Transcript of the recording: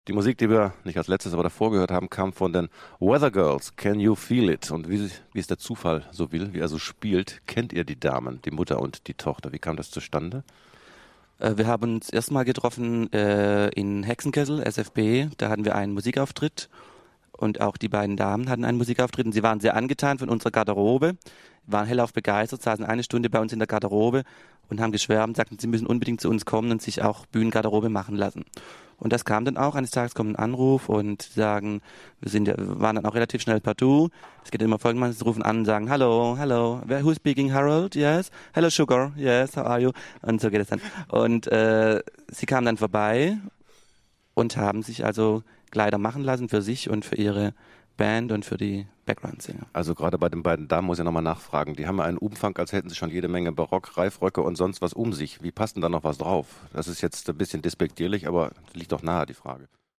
Die Musik, die wir nicht als letztes, aber davor gehört haben, kam von den Weather Girls. Can You Feel It? Und wie es der Zufall so will, wie er so spielt, kennt ihr die Damen, die Mutter und die Tochter. Wie kam das zustande? Wir haben uns erstmal getroffen in Hexenkessel, SFB. Da hatten wir einen Musikauftritt und auch die beiden Damen hatten einen Musikauftritt und sie waren sehr angetan von unserer Garderobe, waren hellauf begeistert, saßen eine Stunde bei uns in der Garderobe und haben geschwärmt, sagten, sie müssen unbedingt zu uns kommen und sich auch Bühnengarderobe machen lassen. Und das kam dann auch. Eines Tages kommt ein Anruf und sagen, waren dann auch relativ schnell per Du. Es geht immer folgendermaßen, sie rufen an und sagen, hallo, hallo, who's speaking, Harold? Yes. Hello, Sugar. Yes, how are you? Und so geht es dann. Und sie kamen dann vorbei und haben sich also Kleider machen lassen für sich und für ihre Band und für die Background-Singer. Also gerade bei den beiden Damen muss ich nochmal nachfragen. Die haben ja einen Umfang, als hätten sie schon jede Menge Barock, Reifröcke und sonst was um sich. Wie passt denn da noch was drauf? Das ist jetzt ein bisschen despektierlich, aber liegt doch nahe, die Frage.